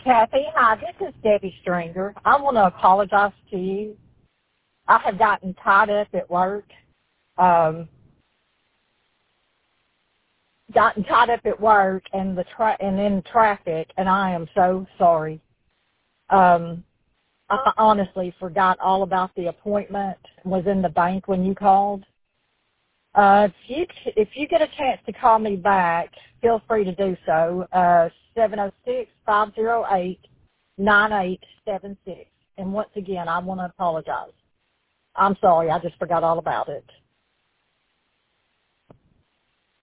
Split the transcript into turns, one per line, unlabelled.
Kathy, hi, this is Debbie Stringer. I want to apologize to you. I have gotten tied up at work, um, and and in traffic, and I am so sorry. Um, I honestly forgot all about the appointment. Was in the bank when you called. If you get a chance to call me back, feel free to do so. 706-508-9876. And once again, I want to apologize. I'm sorry, I just forgot all about it.